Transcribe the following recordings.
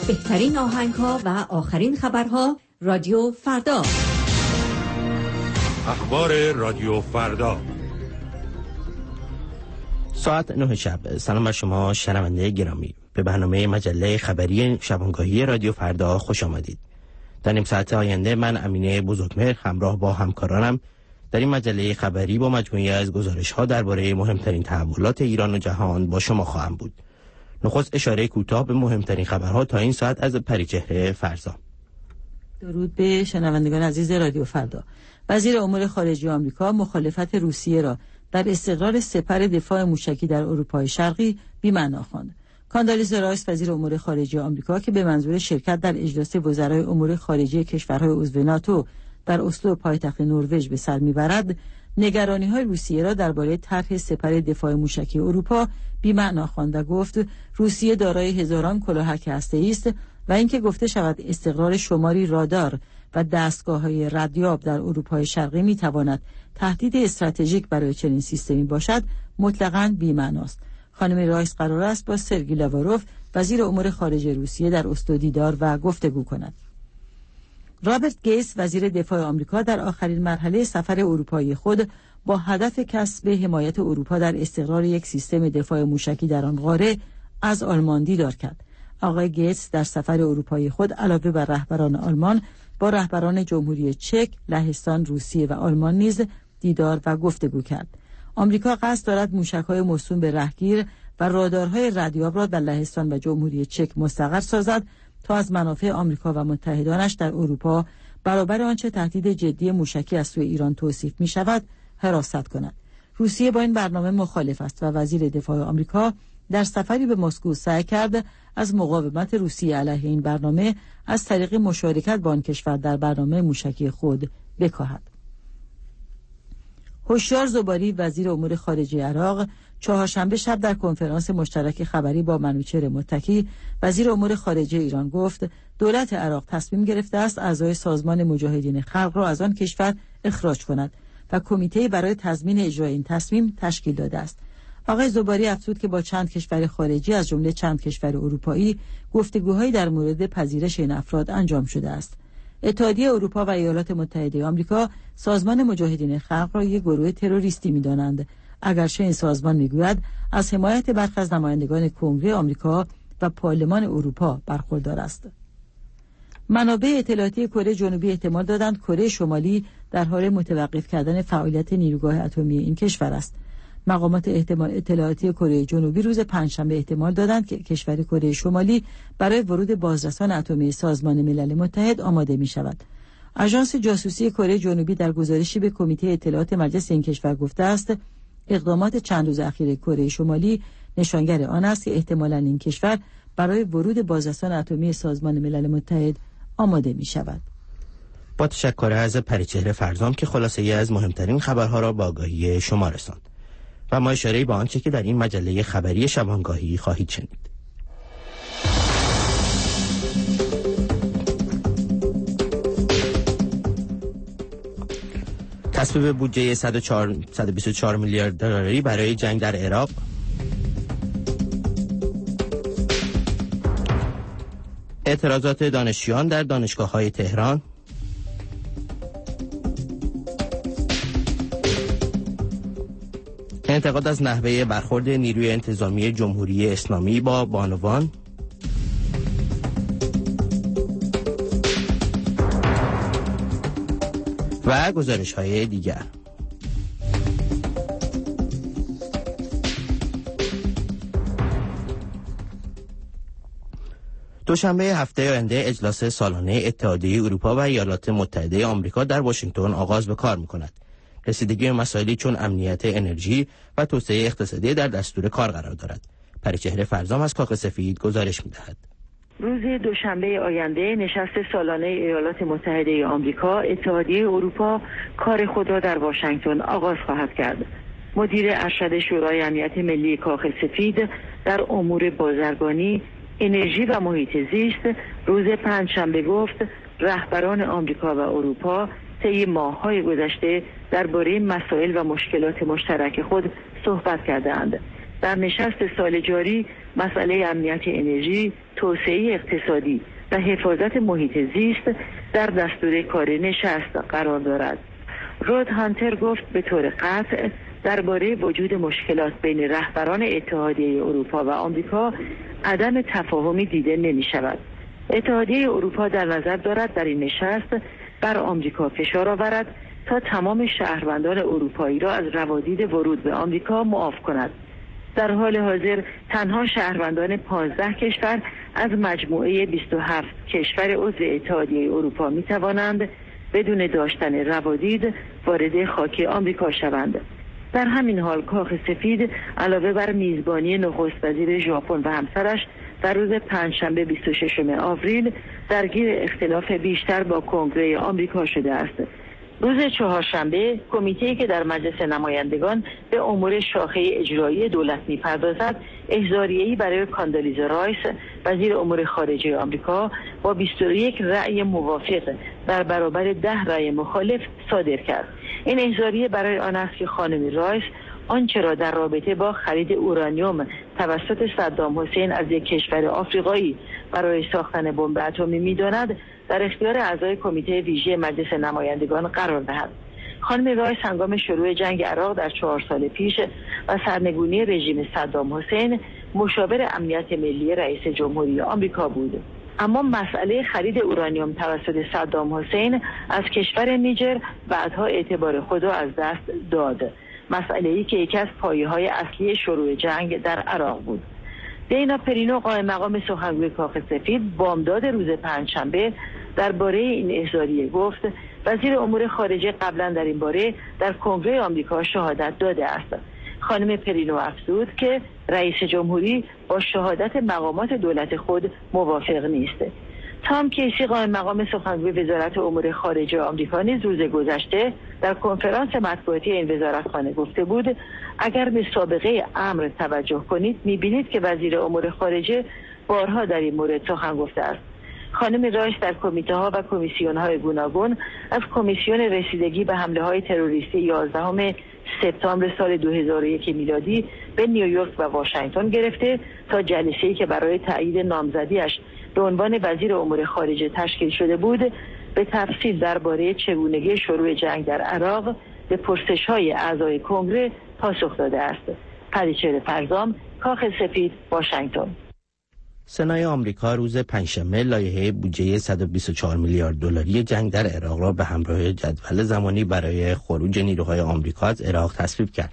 بهترین آهنگ‌ها و آخرین خبرها رادیو فردا. اخبار رادیو فردا ساعت 9 شب. سلام بر شما شنونده گرامی. به برنامه مجله خبری شبانگاهی رادیو فردا خوش آمدید. در نیم ساعت آینده من امینه بزرگمهر همراه با همکارانم در این مجله خبری با مجموعی از گزارش‌ها درباره مهمترین تحولات ایران و جهان با شما خواهم بود. نخست اشاره کوتاه به مهمترین خبرها تا این ساعت از پریچهره فرزام. درود به شنوندگان عزیز رادیو فردا. وزیر امور خارجه آمریکا مخالفت روسیه را در استقرار سپر دفاع موشکی در اروپای شرقی بی‌معنا خواند. کاندالیزا رایس وزیر امور خارجه آمریکا که به منظور شرکت در اجلاس وزرای امور خارجه کشورهای عضو ناتو در اسلو پایتخت نروژ به سر میبرد، نگرانی‌های روسیه را درباره طرح سپر دفاع موشکی اروپا بی‌معنا خواند و گفت روسیه دارای هزاران کلاهک هسته‌ای است و اینکه گفته شود استقرار شماری رادار و دستگاه‌های ردیاب در اروپای شرقی می‌تواند تهدید استراتژیک برای چنین سیستمی باشد مطلقاً بی‌معناست. خانم رایس قرار است با سرگئی لاواروف وزیر امور خارجه روسیه در اسلو دیدار و گفتگو کند. رابرت گیتس وزیر دفاع آمریکا در آخرین مرحله سفر اروپایی خود با هدف کسب حمایت اروپا در استقرار یک سیستم دفاع موشکی در آن قاره از آلمان دیدار کرد. آقای گیتس در سفر اروپایی خود علاوه بر رهبران آلمان با رهبران جمهوری چک، لهستان، روسیه و آلمان نیز دیدار و گفتگو کرد. آمریکا قصد دارد موشک‌های موسوم به رهگیر و رادارهای ردیاب را در لهستان و جمهوری چک مستقر سازد تا از منافع آمریکا و متحدانش در اروپا برابر آنچه تهدید جدی موشکی از سوی ایران توصیف می شود حراست کند. روسیه با این برنامه مخالف است و وزیر دفاع آمریکا در سفری به مسکو سعی کرد از مقاومت روسیه علیه این برنامه از طریق مشارکت با آن کشور در برنامه موشکی خود بکاهد. هوشیار زباری وزیر امور خارجه عراق چهارشنبه شب در کنفرانس مشترک خبری با منوچهر متکی وزیر امور خارجه ایران گفت دولت عراق تصمیم گرفته است اعضای سازمان مجاهدین خلق را از آن کشور اخراج کند و کمیته برای تضمین اجرای این تصمیم تشکیل داده است. آقای زباری افزود که با چند کشور خارجی از جمله چند کشور اروپایی گفتگوهایی در مورد پذیرش این افراد انجام شده است. اتحادیه اروپا و ایالات متحده آمریکا سازمان مجاهدین خلق را یک گروه تروریستی می‌دانند، اگرچه این سازمان می‌گوید از حمایت برخی از نمایندگان کنگره آمریکا و پارلمان اروپا برخوردار است. منابع اطلاعاتی کره جنوبی احتمال دادند کره شمالی در حال متوقف کردن فعالیت نیروگاه اتمی این کشور است. مقامات اطلاعاتی کره جنوبی روز پنجشنبه احتمال دادند که کشور کره شمالی برای ورود بازرسان اتمی سازمان ملل متحد آماده می شود. آژانس جاسوسی کره جنوبی در گزارشی به کمیته اطلاعات مجلس این کشور گفته است اقدامات چند روز اخیر کره شمالی نشانگر آن است که احتمالاً این کشور برای ورود بازرسان اتمی سازمان ملل متحد آماده می شود. با تشکر از پریچهره فرزام که خلاصه از مهمترین خبرها را با آگاهی شما رساند. و ما اشاره به آنچه که در این مجله خبری شبانگاهی خواهید شنید. تصویب بودجه 124 میلیارد دلاری برای جنگ در عراق، اعتراضات دانشجویان در دانشگاه‌های تهران، انتقاد از نحوه برخورد نیروی انتظامی جمهوری اسلامی با بانوان، و گزارش‌های دیگر. دوشنبه هفته آینده اجلاس سالانه اتحادیه اروپا و ایالات متحده آمریکا در واشنگتن آغاز به کار می‌کند. رسیدگی مسائلی چون امنیت انرژی و توسعه اقتصادی در دستور کار قرار دارد. پریچهره فرزام از کاخ سفید گزارش می‌دهد. روز دوشنبه آینده نشست سالانه ایالات متحده آمریکا اتحادیه اروپا کار خود را در واشنگتن آغاز خواهد کرد. مدیر ارشد شورای امنیت ملی کاخ سفید در امور بازرگانی، انرژی و محیط زیست روز پنجشنبه گفت رهبران آمریکا و اروپا طی ماه‌های گذشته درباره مسائل و مشکلات مشترک خود صحبت کردند. در نشست سال جاری مسئله امنیت انرژی، توسعه اقتصادی و حفاظت محیط زیست در دستور کار نشست قرار دارد. رود هانتر گفت به طور قطع درباره وجود مشکلات بین رهبران اتحادیه اروپا و آمریکا عدم تفاهمی دیده نمی شود. اتحادیه اروپا در نظر دارد در این نشست بر آمریکا فشار آورد تا تمام شهروندان اروپایی را از روادید ورود به آمریکا معاف کند. در حال حاضر تنها شهروندان 15 کشور از مجموعه 27 کشور عضو اتحادیه اروپا می توانند بدون داشتن روادید وارد خاک آمریکا شوند. در همین حال کاخ سفید علاوه بر میزبانی نخست وزیر ژاپن و همسرش در روز پنجشنبه 26 آوریل درگیر اختلاف بیشتر با کنگره آمریکا شده است. روز چهارشنبه کمیته‌ای که در مجلس نمایندگان به امور شاخه اجرایی دولت می‌پردازد احضاریه‌ای برای کاندالیزا رایس وزیر امور خارجه آمریکا با 21 رأی موافق در برابر 10 رأی مخالف صادر کرد. این احضاریه برای آن است که خانم رایس آنچه را در رابطه با خرید اورانیوم توسط صدام حسین از یک کشور آفریقایی برای ساختن بمب اتمی می‌داند در اختیار اعضای کمیته ویژه مجلس نمایندگان قرار دهد. خانم رایس هنگام شروع جنگ عراق در 4 سال پیش و سرنگونی رژیم صدام حسین مشاور امنیت ملی رئیس جمهوری آمریکا بود. اما مسئله خرید اورانیوم توسط صدام حسین از کشور نیجر بعدها اعتبار خود را از دست داد. مسئله‌ای که یکی از پایه‌های اصلی شروع جنگ در عراق بود. دینا پرینو قائم مقام سخنگوی کاخ سفید بامداد روز پنجشنبه درباره این احضاریه گفت وزیر امور خارجه قبلا در این باره در کنگره آمریکا شهادت داده است. خانم پرینو افزود که رئیس جمهوری با شهادت مقامات دولت خود موافق نیست. تام کیسی قائم مقام سخنگوی وزارت امور خارجه آمریکا نیز روز گذشته در کنفرانس مطبوعاتی این وزارتخانه گفته بود اگر به سابقه امر توجه کنید می‌بینید که وزیر امور خارجه بارها در این مورد سخن گفته است. خانم رایس در کمیته‌ها و کمیسیون‌های گوناگون از کمیسیون رسیدگی به حمله‌های تروریستی 11 سپتامبر سال 2001 میلادی به نیویورک و واشنگتن گرفته تا جلسه‌ای که برای تایید نامزدیش به عنوان وزیر امور خارجه تشکیل شده بود به تفصیل درباره چگونگی شروع جنگ در عراق به پرسش‌های اعضای کنگره پاسخ داده است. پریچهر فرزام، کاخ سفید، واشنگتن. سنای آمریکا روز پنجشنبه لایحه بودجه 124 میلیارد دلاری جنگ در عراق را به همراه جدول زمانی برای خروج نیروهای آمریکا از عراق تصویب کرد.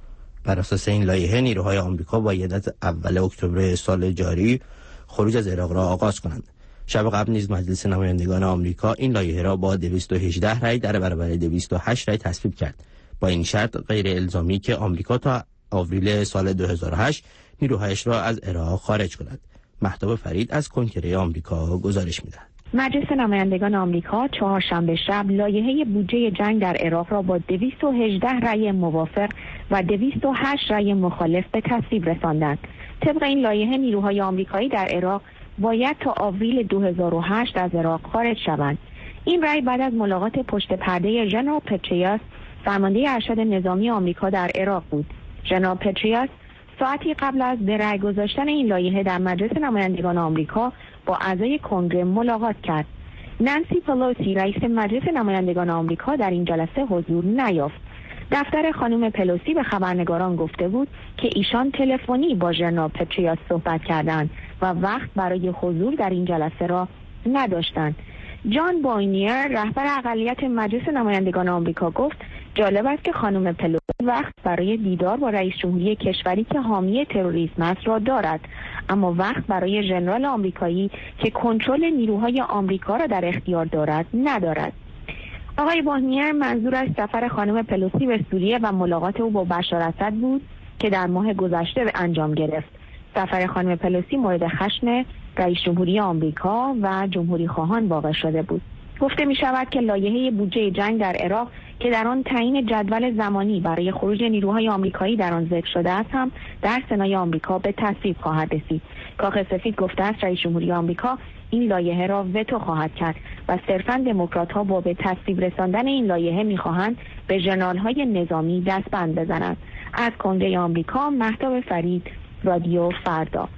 بر اساس این لایحه نیروهای آمریکا باید از اول اکتبر سال جاری خروج از عراق را آغاز کنند. شب قبل نیز مجلس نمایندگان آمریکا این لایحه را با 218 رأی در برابر 208 رأی تصویب کرد. با این شرط غیر الزامی که آمریکا تا آوریل سال 2008 نیروهایش را از عراق خارج کند. مهتاب فرید از کنگره آمریکا گزارش می‌دهد. مجلس نمایندگان آمریکا چهارشنبه شب لایحه بودجه جنگ در عراق را با 218 رأی موافق و 208 رأی مخالف به تصویب رساندند. طبق این لایحه نیروهای آمریکایی در عراق باید تا آوریل 2008 از عراق خارج شوند. این رأی بعد از ملاقات پشت پرده ژنرال پتریاس فرمانده ارشد نظامی آمریکا در عراق بود. ژنرال پتریاس ساعتی قبل از به رأی گذاشتن این لایحه در مجلس نمایندگان آمریکا با اعضای کنگره ملاقات کرد. نانسی پلوسی رئیس مجلس نمایندگان آمریکا در این جلسه حضور نیافت. دفتر خانم پلوسی به خبرنگاران گفته بود که ایشان تلفنی با ژنرال پتریاس صحبت کردند و وقت برای حضور در این جلسه را نداشتند. جان باینیر رهبر اقلیت مجلس نمایندگان آمریکا گفت جالب است که خانم پلوسی وقت برای دیدار با رئیس جمهوری کشوری که حامی تروریسم است را دارد، اما وقت برای ژنرال آمریکایی که کنترل نیروهای آمریکا را در اختیار دارد ندارد. آقای باینیر منظور از سفر خانم پلوسی به سوریه و ملاقات او با بشار اسد بود که در ماه گذشته انجام گرفت. سفر خانم پلوسی مورد خشم رئیس جمهوری آمریکا و جمهوری خواهان واقع شده بود. گفته می شود که لایحه بودجه جنگ در عراق که در آن تعیین جدول زمانی برای خروج نیروهای آمریکایی در آن ذکر شده است هم در سنای آمریکا به تصویب خواهد رسید. کاخ سفید گفته است رئیس جمهوری آمریکا این لایحه را وتو خواهد کرد و صرفاً دموکرات‌ها با به تصویب رساندن این لایحه می‌خواهند به ژنرال‌های نظامی دستبند بزنند. از کنگره آمریکا مهتاب فرید، رادیو فردا.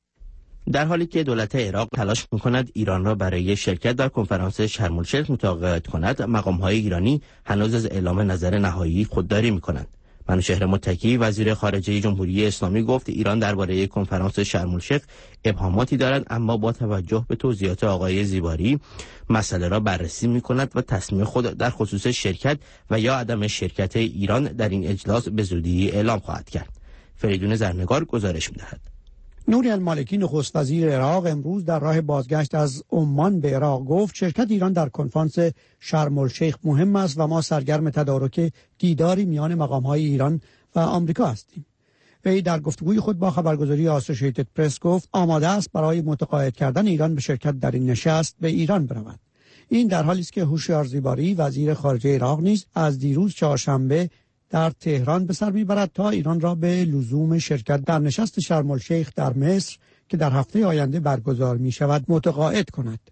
در حالی که دولت عراق تلاش می‌کند ایران را برای شرکت در کنفرانس شرم الشیخ متقاعد کند، مقام‌های ایرانی هنوز از اعلام نظر نهایی خودداری می‌کنند. منوچهر متکی وزیر خارجه جمهوری اسلامی گفت ایران درباره کنفرانس شرم الشیخ ابهاماتی دارد، اما با توجه به توضیحات آقای زیباری مسئله را بررسی می‌کند و تصمیم خود در خصوص شرکت و یا عدم شرکت ایران در این اجلاس به زودی اعلام خواهد کرد. فریدون زرنگار گزارش می‌دهد. نوری المالکی نخست وزیر عراق امروز در راه بازگشت از عمان به عراق گفت شرکت ایران در کنفرانس شرم الشیخ مهم است و ما سرگرم تدارک دیداری میان مقام‌های ایران و آمریکا هستیم. وی در گفتگوی خود با خبرگزاری آسوشیتد پرس گفت آماده است برای متقاعد کردن ایران به شرکت در این نشست به ایران برود. این در حالی است که هوشیار زیباری وزیر خارجه عراق نیز از دیروز چهارشنبه در تهران به سر میبرد تا ایران را به لزوم شرکت در نشست شرم الشیخ در مصر که در هفته آینده برگزار می شود متقاعد کند.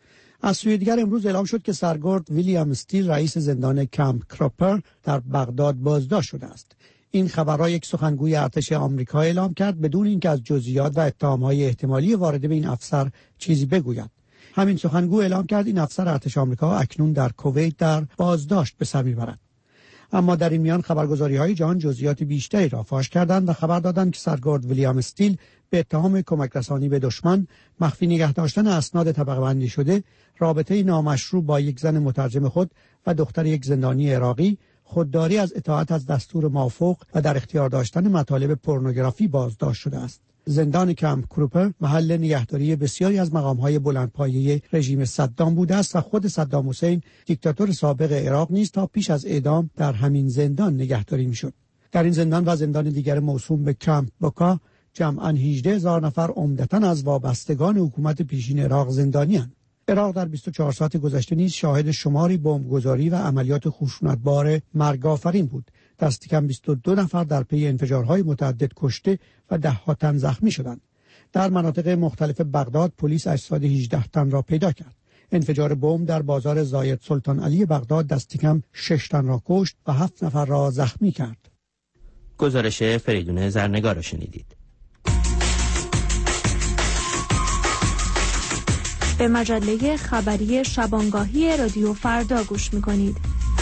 از سوی دیگر امروز اعلام شد که سرگرد ویلیام استیل رئیس زندان کمپ کروپر در بغداد بازداشت شده است. این خبر را یک سخنگوی ارتش آمریکا اعلام کرد بدون اینکه از جزئیات و اتهام‌های احتمالی وارده به این افسر چیزی بگوید. همین سخنگو اعلام کرد این افسر ارتش آمریکا اکنون در کویت در بازداشت به سر میبرد. اما در این میان خبرگزاری‌های جهان جزئیات بیشتری را فاش کردند و خبر دادند که سرگرد ویلیام استیل به اتهام کمک رسانی به دشمن، مخفی نگه داشتن اسناد طبقه بندی شده، رابطه نامشروع با یک زن مترجم خود و دختر یک زندانی عراقی، خودداری از اطاعت از دستور مافوق و در اختیار داشتن مطالب پورنوگرافی بازداشت شده است. زندان کمپ کروپر محل نگهداری بسیاری از مقام‌های بلندپایه رژیم صدام بوده است و خود صدام حسین دیکتاتور سابق عراق نیز تا پیش از اعدام در همین زندان نگهداری می‌شد. در این زندان و زندان دیگر موسوم به کمپ بوکا جمعاً 18,000 نفر عمدتاً از وابستگان حکومت پیشین عراق زندانی‌اند. عراق در 24 ساعت گذشته نیز شاهد شماری بمبگذاری و عملیات خشونتبار مرگ‌آفرین بود. دست کم 22 نفر در پی انفجارهای متعدد کشته و ده‌ها تن زخمی شدند. در مناطق مختلف بغداد پلیس اجساد 18 تن را پیدا کرد. انفجار بمب در بازار زاید سلطان علی بغداد دست کم 6 تن را کشت و 7 نفر را زخمی کرد. گزارش فریدون زرنگار را شنیدید. به مجله خبری شبانگاهی رادیو فردا گوش می‌کنید.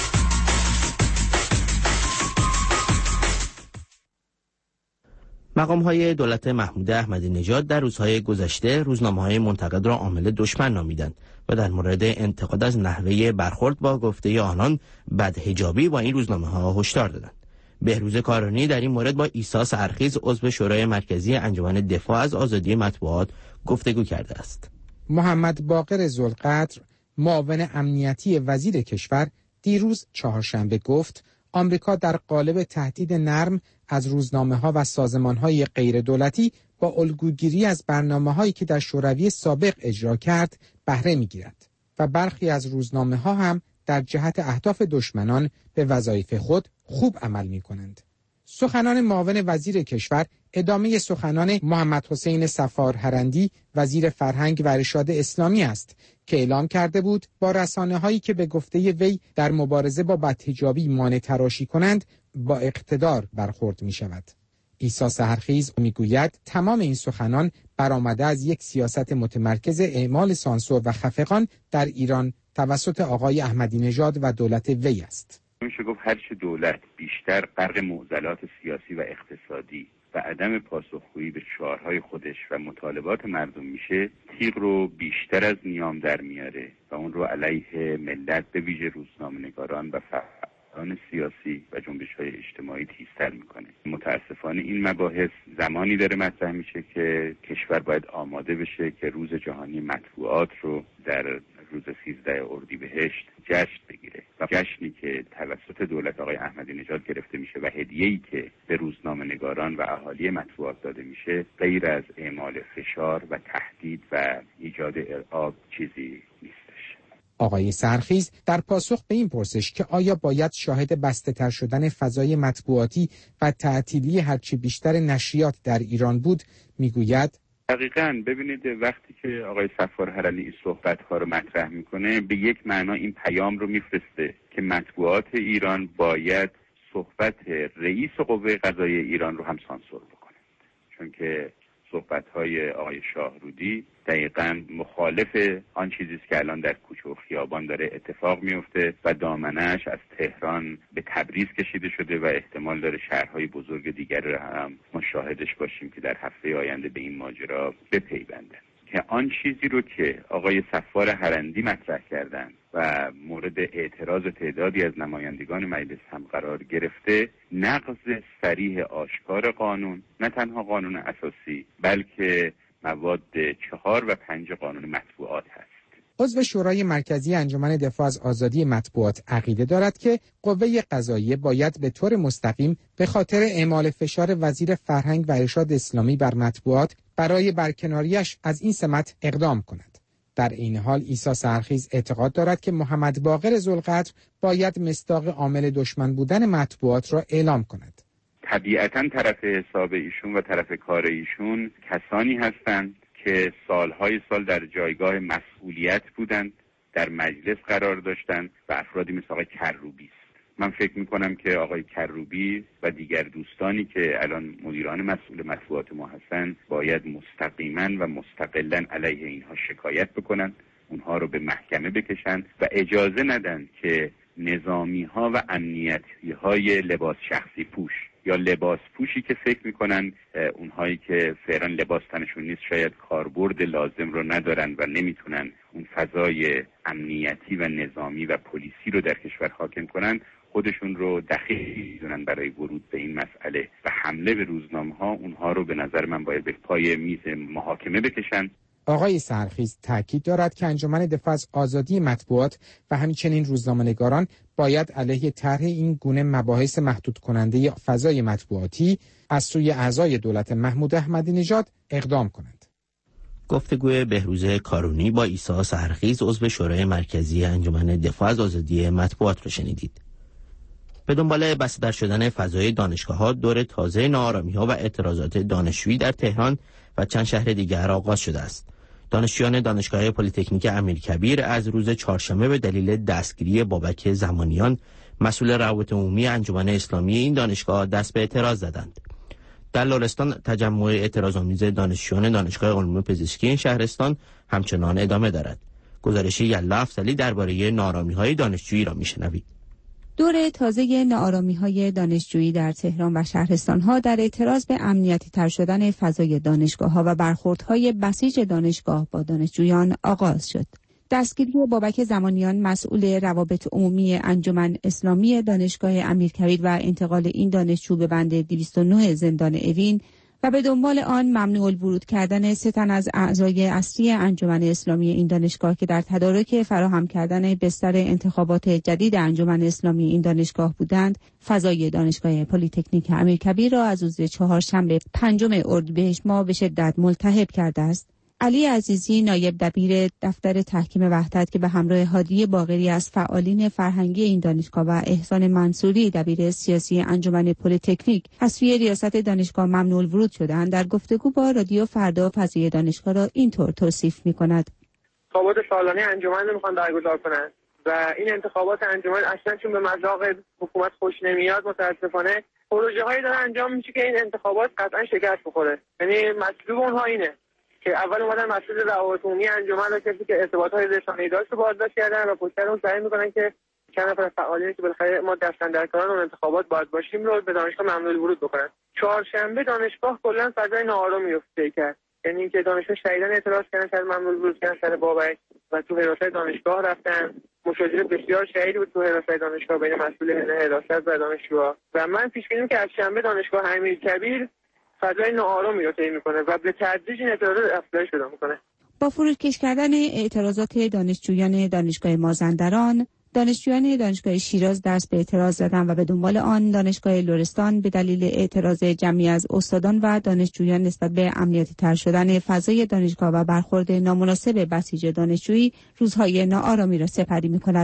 مقام‌های دولت محمود احمدی نژاد در روزهای گذشته روزنامه‌های منتقد را عامل دشمن نامیدند و در مورد انتقاد از نحوه برخورد با گفته آنان بدحجابی با این روزنامه‌ها هشدار دادند. بهروز کارانی در این مورد با عیسی سرخیز عضو شورای مرکزی انجمن دفاع از آزادی مطبوعات گفتگو کرده است. محمد باقر ذوالقدر، معاون امنیتی وزیر کشور، دیروز چهارشنبه گفت آمریکا در قالب تهدید نرم از روزنامه‌ها و سازمان‌های غیر دولتی با الگوگیری از برنامه‌هایی که در شوروی سابق اجرا کرد بهره می‌گیرد و برخی از روزنامه‌ها هم در جهت اهداف دشمنان به وظایف خود خوب عمل می‌کنند. سخنان معاون وزیر کشور ادامه سخنان محمد حسین صفار هرندی وزیر فرهنگ و ارشاد اسلامی است که اعلام کرده بود با رسانه‌هایی که به گفته وی در مبارزه با بدحجابی مانع تراشی کنند با اقتدار برخورد می شود. عیسی سحرخیز میگوید تمام این سخنان برآمده از یک سیاست متمرکز اعمال سانسور و خفقان در ایران توسط آقای احمدی نژاد و دولت وی است. میشه گفت هرچه دولت بیشتر غرق معضلات سیاسی و اقتصادی و عدم پاسخگویی به شعارهای خودش و مطالبات مردم میشه، تیغ رو بیشتر از نیام در میاره و اون رو علیه ملت به ویژه روزنامه‌نگاران و فعالان سیاسی و جنبش‌های اجتماعی تیزتر میکنه. متاسفانه این مباحث زمانی داره مطرح میشه که کشور باید آماده بشه که روز جهانی مطبوعات رو در روز 13 اردیبهشت جشن بگیره و جشنی که توسط دولت آقای احمدی نژاد گرفته میشه و هدیه‌ای که به روزنامه‌نگاران و اهالی مطبوعات داده میشه غیر از اعمال فشار و تهدید و ایجاد ارعاب چیزی نیستش. آقای سرخیز در پاسخ به این پرسش که آیا باید شاهد بسته‌تر شدن فضای مطبوعاتی و تعطیلی هرچی بیشتر نشریات در ایران بود میگوید دقیقاً ببینید وقتی که آقای صفار هرندی این صحبت‌ها رو مطرح میکنه به یک معنا این پیام رو میفرسته که مطبوعات ایران باید صحبت رئیس قوه قضاییه ایران رو هم سانسور بکنند، چون که صحبت‌های آقای شاهرودی دقیقاً مخالف آن چیزی است که الان در کوچه و خیابان داره اتفاق میفته و دامنه‌اش از تهران به تبریز کشیده شده و احتمال داره شهرهای بزرگ دیگر رو هم مشاهدش باشیم که در هفته آینده به این ماجرا بپیوندن. که آن چیزی رو که آقای صفوار هرندی مطرح کردند و مورد اعتراض تعدادی از نمایندگان مجلس هم قرار گرفته، نقض صریح آشکار قانون، نه تنها قانون اساسی بلکه مواد 4 و 5 قانون مطبوعات هست. عضو شورای مرکزی انجمن دفاع از آزادی مطبوعات عقیده دارد که قوه قضاییه باید به طور مستقیم به خاطر اعمال فشار وزیر فرهنگ و ارشاد اسلامی بر مطبوعات برای برکناریش از این سمت اقدام کند. در این حال عیسی سحرخیز اعتقاد دارد که محمد باقر ذوالقدر باید مصداق عامل دشمن بودن مطبوعات را اعلام کند. طبیعتاً طرف حساب ایشون و طرف کار ایشون کسانی هستند که سالهای سال در جایگاه مسئولیت بودند، در مجلس قرار داشتند و افرادی مثل آقای کروبی است. من فکر میکنم که آقای کروبی و دیگر دوستانی که الان مدیران مسئول مطبوعات ما هستند باید مستقیما و مستقلا علیه اینها شکایت بکنند، اونها رو به محکمه بکشند و اجازه ندن که نظامی ها و امنیتی های لباس شخصی پوش یا لباس پوشی که فکر میکنن اونهایی که فعلا لباس تنشون نیست شاید کاربرد لازم رو ندارن و نمیتونن اون فضای امنیتی و نظامی و پلیسی رو در کشور حاکم کنن، خودشون رو دخیل میدونن برای ورود به این مسئله و حمله به روزنامه‌ها. اونها رو به نظر من باید به پای میز محاکمه بکشن. آقای سحرخیز تاکید دارد که انجمن دفاع از آزادی مطبوعات و همچنین روزنامه‌نگاران باید علیه طرح این گونه مباحث محدود کننده فضای مطبوعاتی از سوی اعضای دولت محمود احمدی نژاد اقدام کنند. گفتگوی بهروز کارونی با عیسی سحرخیز عضو شورای مرکزی انجمن دفاع از آزادی مطبوعات را شنیدید. به دنبال بسته‌در شدن فضای دانشگاه‌ها، دور تازه ناآرامی‌ها و اعتراضات دانشجویی در تهران و چند شهر دیگر آغاز شده است. دانشجویان دانشگاه پلی‌تکنیک امیرکبیر از روز چهارشنبه به دلیل دستگیری بابک زمانیان، مسئول روابط عمومی انجمن اسلامی این دانشگاه، دست به اعتراض زدند. در لرستان تجمع اعتراض‌آمیز دانشجویان دانشگاه علوم پزشکی این شهرستان همچنان ادامه دارد. گزارش یلا افضلی درباره ناآرامی‌های دانشجویی را می‌شنوید. دور تازه ناآرامی‌های دانشجویی در تهران و شهرستان‌ها در اعتراض به امنیتی تر شدن فضای دانشگاه‌ها و برخوردهای بسیج دانشگاه با دانشجویان آغاز شد. دستگیری بابک زمانیان، مسئول روابط عمومی انجمن اسلامی دانشگاه امیرکبیر و انتقال این دانشجو به بند 209 زندان اوین و به دنبال آن ممنوع الورود کردن 3 تن از اعضای اصلی انجمن اسلامی این دانشگاه که در تدارک فراهم کردن بستر انتخابات جدید انجمن اسلامی این دانشگاه بودند، فضای دانشگاه پلی‌تکنیک امیرکبیر را از روز چهارشنبه 5 اردیبهشت ماه به شدت ملتهب کرده است. علی عزیزی، نایب دبیر دفتر تحکیم وحدت که به همراه هادی باقری از فعالین فرهنگی این دانشگاه و احسان منصوری، دبیر سیاسی انجمن پلی‌تکنیک، از سوی ریاست دانشگاه ممنوع الورود شدند، در گفتگو با رادیو فردا فضای دانشگاه را اینطور توصیف می‌کند. انتخابات سالانه انجمن رو می‌خوان برگزار کنند و این انتخابات انجمن اصلا چون به مذاق حکومت خوش نمیاد، متأسفانه پروژه‌هایی داره انجام میشه که این انتخابات قطعا شکست بخوره. یعنی مطلوب اونها اینه که اول اومدن مسئول روابط عمومی انجمن رو کسی که ارتباطات رسانه‌ای داشت رو بازداشت کردن و پشت اون سعی می‌کنن که چند نفر فعالینی که بالاخره ما دستن در کار اون انتخابات باید باشیم رو به دانشگاه ممنوع ورود بکنن. چهارشنبه دانشگاه کلا فضای ناآرامی افته کرد. یعنی اینکه دانشجو شدیداً اعتراض کردن سر ممنوع ورود کردن سر بابک و تو حراست دانشگاه رفتن. مشاجره بسیار شدیدی بود تو حراست دانشگاه بین مسئول حراست و دانشجوها و من پیش بینی که از شنبه دانشگاه امیرکبیر فضای ناآرامی رو طی می‌کنه و به تدریج این اعتراضات افزایش پیدا می‌کنه. با فرودکش کردن اعتراضات دانشجویان دانشگاه مازندران، دانشجویان دانشگاه شیراز دست به اعتراض زدند و به دنبال آن دانشگاه لرستان به دلیل اعتراض جمعی از استادان و دانشجویان نسبت به امنیتی تر شدن فضای دانشگاه و برخورد نامناسب بسیج دانشجویی روزهای ناآرامی را سپری می‌کند.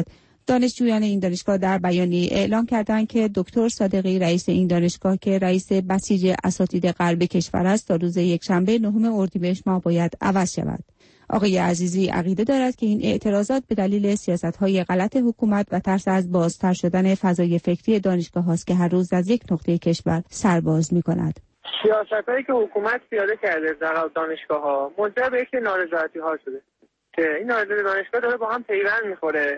دانشجویان این دانشگاه در بیانیه اعلام کردند که دکتر صادقی رئیس این دانشگاه که رئیس بسیج اساتید غرب کشور است تا روز یکشنبه 9 اردیبهشت ماه باید عوض شود. آقای عزیزی عقیده دارد که این اعتراضات به دلیل سیاست‌های غلط حکومت و ترس از بازتر شدن فضای فکری دانشگاه است که هر روز از یک نقطه کشور سرباز می‌کند. سیاست‌هایی که حکومت پیاده کرده در دانشگاه‌ها منجر به یک نارضایتی‌ها شده که این نارضایتی دانشگاه داره با هم پیوند می‌خوره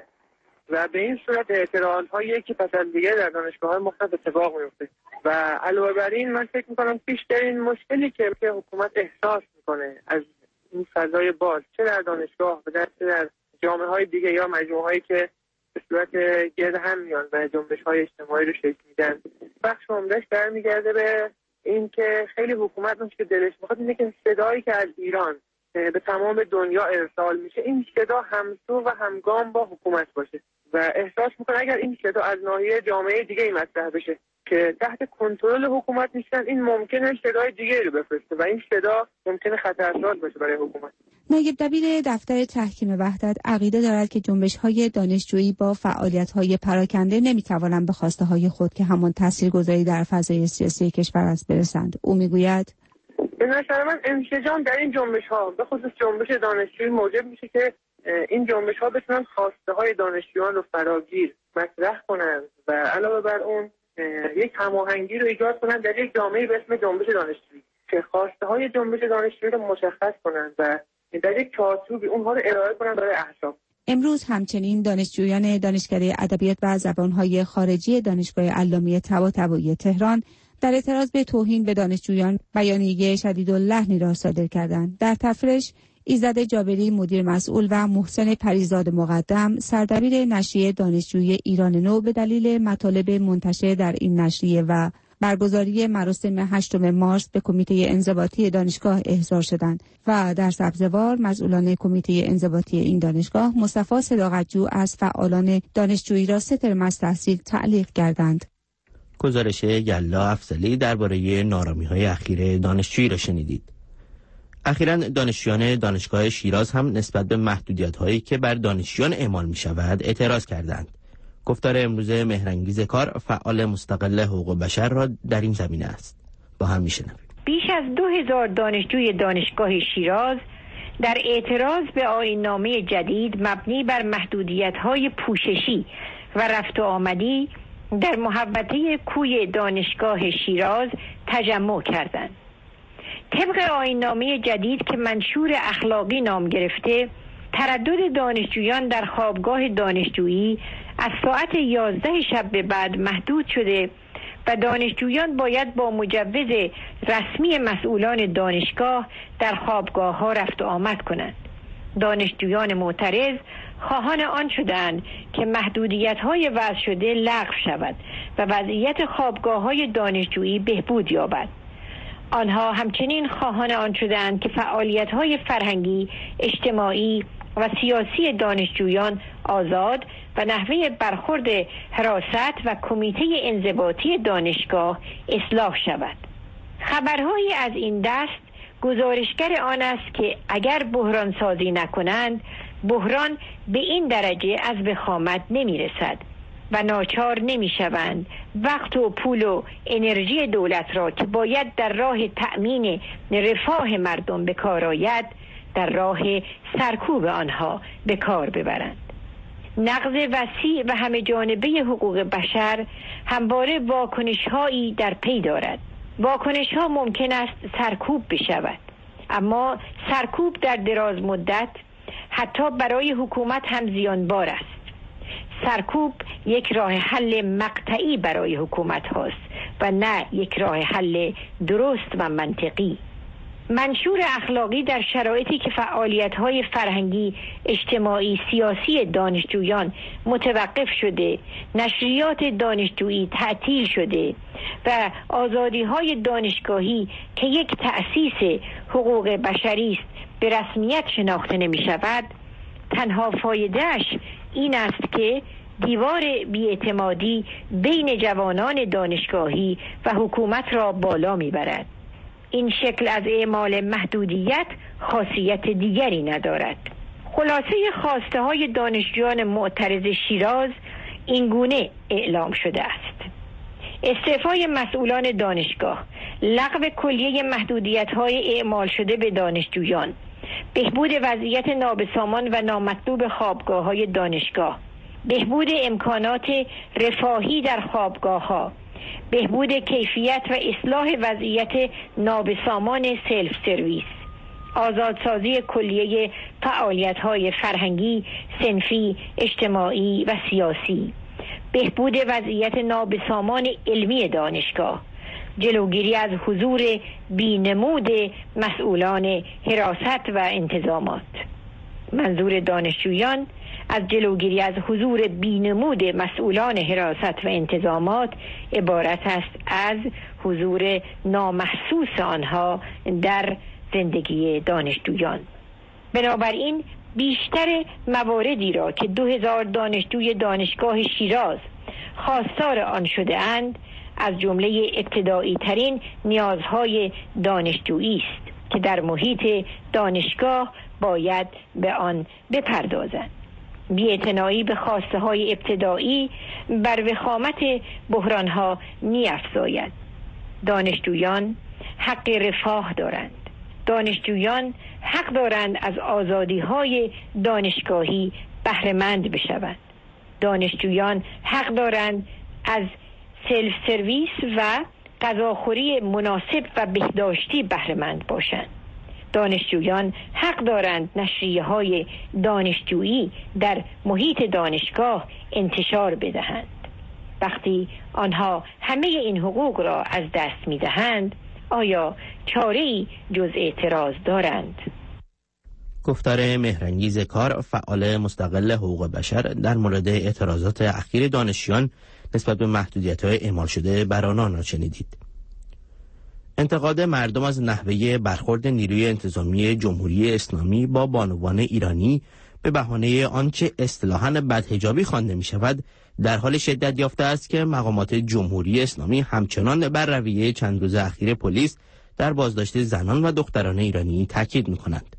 و به این صورت اعتراض‌هایی که پس از دیگه در دانشگاه‌های مختلف اتفاق می‌افته و علاوه بر این من فکر می‌کنم بیشترین مشکلی که حکومت احساس می‌کنه از این فضای باز چه در دانشگاه و چه در جامعه‌های دیگه یا مجموعه‌هایی که به صورت گرد هم میان و جنبش‌های اجتماعی رو شکل میدن، بخش عمده‌اش برمیگرده به این که خیلی حکومت اون که دلش می‌خواد اینه که صدایی که از ایران به تمام دنیا ارسال میشه این صدا همسو و همگام با حکومت باشه و احساس میکنه اگر این صدا از ناحیه جامعه دیگه ای مطرح بشه که تحت کنترل حکومت نیستن، این ممکنه صدای دیگه رو بفرسته و این صدا ممکنه خطرناک باشه برای حکومت. نایب دبیر دفتر تحکیم وحدت عقیده دارد که جنبش‌های دانشجویی با فعالیت‌های پراکنده نمی‌توانند به خواسته‌های خود که همان تاثیرگذاری در فضای سیاسی کشور است برسند. او می‌گوید به نظر من انسجام در این جنبش‌ها به خصوص جنبش دانشجویی موجب میشه که این جنبش‌ها بتونن خواسته‌های دانشجویان رو فراگیر مطرح کنند و علاوه بر اون یک هماهنگی رو ایجاد کنند در یک جامعه به اسم جنبش دانشجویی که خواسته جنبش دانشجویی رو مشخص کنند و در یک چارچوبی اونها رو ارائه کنند برای احزاب. امروز همچنین دانشجویان دانشکده ادبیات و زبان‌های خارجی دانشگاه علامه طباطبایی تهران در اعتراض به توهین به دانشجویان بیانیه شدیداللحنی را صادر کردند. در تفریش ایزد جابری مدیر مسئول و محسن پریزاد مقدم سردبیر نشریه دانشجویی ایران نو به دلیل مطالب منتشر در این نشریه و برگزاری مراسم 8 مارس به کمیته انضباطی دانشگاه احضار شدند و در سبزوار مسئولان کمیته انضباطی این دانشگاه مصطفی صداقتجو از فعالان دانشجویی را 3 ترم از تحصیل تعلیق کردند. گزارش یلا افضلی درباره نارامی‌های اخیر دانشجویی را شنیدید. اخیراً دانشجویان دانشگاه شیراز هم نسبت به محدودیت‌هایی که بر دانشجویان اعمال می‌شود اعتراض کردند. گفتار امروز مهرانگیز کار فعال مستقل حقوق بشر را در این زمینه است. با هم میشنویم. بیش از 2000 دانشجوی دانشگاه شیراز در اعتراض به آیین‌نامه جدید مبنی بر محدودیت‌های پوششی و رفت و آمدی در محوطه کوی دانشگاه شیراز تجمع کردند. طبق آیین‌نامه جدید که منشور اخلاقی نام گرفته، تردد دانشجویان در خوابگاه دانشجویی از ساعت 11 شب به بعد محدود شده و دانشجویان باید با مجوز رسمی مسئولان دانشگاه در خوابگاه‌ها رفت و آمد کنند. دانشجویان معترض خواهان آن شدند که محدودیت‌های وضع شده لغو شود و وضعیت خوابگاه‌های دانشجویی بهبود یابد. آنها همچنین خواهان آن شدند که فعالیت‌های فرهنگی، اجتماعی و سیاسی دانشجویان آزاد و نحوه برخورد حراست و کمیته انضباطی دانشگاه اصلاح شود. خبرهایی از این دست گزارشگر آن است که اگر بحران سازی نکنند، بحران به این درجه از وخامت نمی رسد و ناچار نمی شوند وقت و پول و انرژی دولت را که باید در راه تأمین رفاه مردم به کار آید در راه سرکوب آنها به کار ببرند. نقض وسیع و همه جانبه حقوق بشر همواره واکنش‌هایی در پی دارد. واکنش‌ها ممکن است سرکوب بشود، اما سرکوب در دراز مدت حتی برای حکومت هم زیانبار است. سرکوب یک راه حل مقطعی برای حکومت هاست و نه یک راه حل درست و منطقی. منشور اخلاقی در شرایطی که فعالیت‌های فرهنگی، اجتماعی، سیاسی دانشجویان متوقف شده، نشریات دانشجویی تعطیل شده و آزادی‌های دانشگاهی که یک تأسیس حقوق بشری است به رسمیت شناخته نمی‌شود، تنها فایدهش این است که دیوار بی‌اعتمادی بین جوانان دانشگاهی و حکومت را بالا می‌برد. این شکل از اعمال محدودیت خاصیت دیگری ندارد. خلاصه خواسته های دانشجویان معترض شیراز اینگونه اعلام شده است: استعفای مسئولان دانشگاه، لغو کلیه محدودیت‌های اعمال شده به دانشجویان، بهبود وضعیت نابسامان و نامطلوب خوابگاه‌های دانشگاه، بهبود امکانات رفاهی در خوابگاه‌ها، بهبود کیفیت و اصلاح وضعیت نابسامان سلف سرویس، آزادسازی کلیه فعالیت‌های فرهنگی، صنفی، اجتماعی و سیاسی، بهبود وضعیت نابسامان علمی دانشگاه، جلوگیری از حضور بی‌نمود مسئولان حراست و انتظامات. منظور دانشجویان از جلوگیری از حضور بی‌نمود مسئولان حراست و انتظامات عبارت است از حضور نامحسوس آنها در زندگی دانشجویان. بنابراین بیشتر مواردی را که 2000 دانشجوی دانشگاه شیراز خواستار آن شده اند، از جمله ابتدایی ترین نیازهای دانشجویی است که در محیط دانشگاه باید به آن بپردازند. بی‌اعتنایی به خواسته های ابتدایی بر وخامت بحرانها می‌افزاید. دانشجویان حق رفاه دارند. دانشجویان حق دارند از آزادی‌های دانشگاهی بهره‌مند بشوند. دانشجویان حق دارند از سلف سرویس و غذاخوری مناسب و بهداشتی بهره‌مند باشند. دانشجویان حق دارند نشریه‌های دانشجویی در محیط دانشگاه انتشار بدهند. وقتی آنها همه این حقوق را از دست می‌دهند، آیا چاره‌ای جز اعتراض دارند؟ گفتار مهرانگیز کار، فعال مستقل حقوق بشر، در مورد اعتراضات اخیر دانشجویان نسبت به محدودیت‌های اعمال شده بر آنان را شنیدید. انتقاد مردم از نحوه برخورد نیروی انتظامی جمهوری اسلامی با بانوان ایرانی به بهانه آنچه اصطلاحاً بدحجابی خوانده می‌شود در حال شدت یافته است که مقامات جمهوری اسلامی همچنان بر رویه چند روز اخیر پلیس در بازداشت زنان و دختران ایرانی تاکید می‌کنند.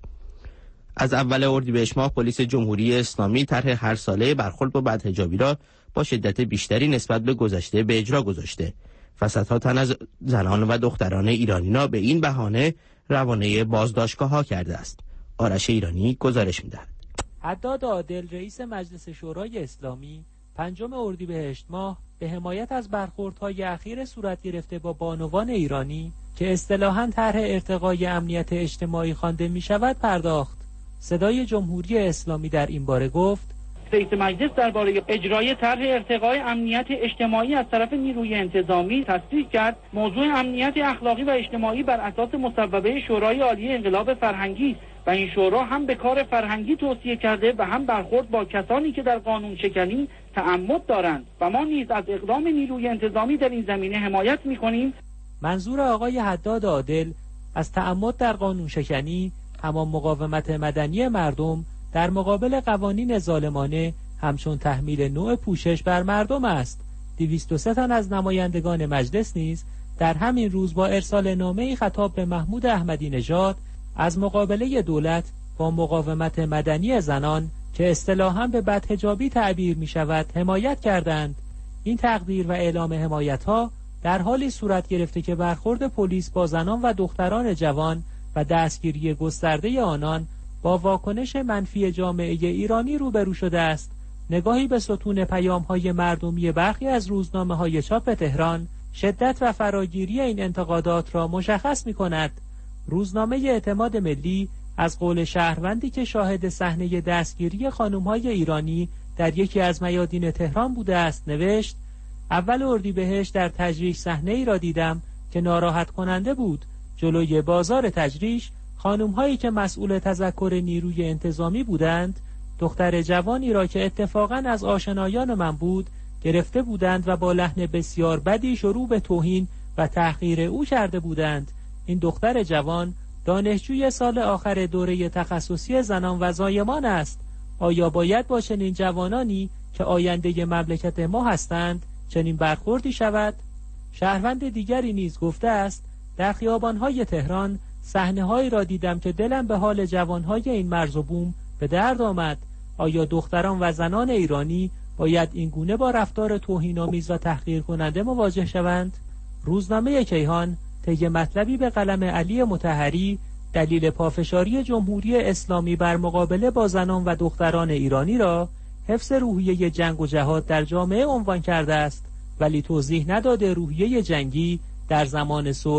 از اول اردیبهشت ماه پلیس جمهوری اسلامی طرح هر ساله برخورد با بدحجابی را با شدت بیشتری نسبت به گذشته به اجرا گذاشته و صدها تن از زنان و دختران ایرانی را به این بهانه روانه بازداشتگاه‌ها کرده است. آرش ایرانی گزارش می‌دهد. حداد عادل رئیس مجلس شورای اسلامی 5 اردیبهشت ماه به حمایت از برخوردهای اخیر صورت گرفته با بانوان ایرانی که اصطلاحاً طرح ارتقای امنیت اجتماعی خوانده می‌شود پرداخت. صدای جمهوری اسلامی در این باره گفت: رئیس مجلس درباره اجرای طرح ارتقای امنیت اجتماعی از طرف نیروی انتظامی تصدیق کرد موضوع امنیت اخلاقی و اجتماعی بر اساس مصوبه شورای عالی انقلاب فرهنگی و این شورا هم به کار فرهنگی توصیه کرده و هم برخورد با کسانی که در قانون شکنی تعمد دارند و ما نیز از اقدام نیروی انتظامی در این زمینه حمایت می‌کنیم. منظور آقای حداد عادل از تعمد در قانون شکنی همان مقاومت مدنی مردم در مقابل قوانین ظالمانه همچون تحمیل نوع پوشش بر مردم است. 203 تن از نمایندگان مجلس نیز در همین روز با ارسال نامه‌ای خطاب به محمود احمدی نژاد از مقابله دولت با مقاومت مدنی زنان که اصطلاحاً به بدحجابی تعبیر می شود حمایت کردند. این تقدیر و اعلام حمایت‌ها در حالی صورت گرفته که برخورد پلیس با زنان و دختران جوان و دستگیری گسترده آنان با واکنش منفی جامعه ایرانی روبرو شده است. نگاهی به ستون پیام‌های مردمی برخی از روزنامه‌های چاپ تهران شدت و فراگیری این انتقادات را مشخص می‌کند. روزنامه اعتماد ملی از قول شهروندی که شاهد صحنه دستگیری خانم‌های ایرانی در یکی از میادین تهران بوده است نوشت: اول اردیبهشت در تجریش صحنه‌ای را دیدم که ناراحت کننده بود. جلوی بازار تجریش خانم‌هایی که مسئول تذکر نیروی انتظامی بودند دختر جوانی را که اتفاقاً از آشنایان من بود گرفته بودند و با لحن بسیار بدی شروع به توهین و تحقیر او کرده بودند. این دختر جوان دانشجوی سال آخر دوره تخصصی زنان و زایمان است. آیا باید با چنین جوانانی که آینده مملکت ما هستند چنین برخوردی شود؟ شهروند دیگری نیز گفته است: در خیابان‌های تهران صحنه‌هایی را دیدم که دلم به حال جوان‌های این مرز و بوم به درد آمد آیا دختران و زنان ایرانی باید این گونه با رفتار توهین‌آمیز و تحقیر کننده مواجه شوند؟ روزنامه کیهان طی مطلبی به قلم علی مطهری دلیل پافشاری جمهوری اسلامی بر مقابله با زنان و دختران ایرانی را حفظ روحیه جنگ و جهاد در جامعه عنوان کرده است، ولی توضیح نداده روحیه جنگی در زمان صلح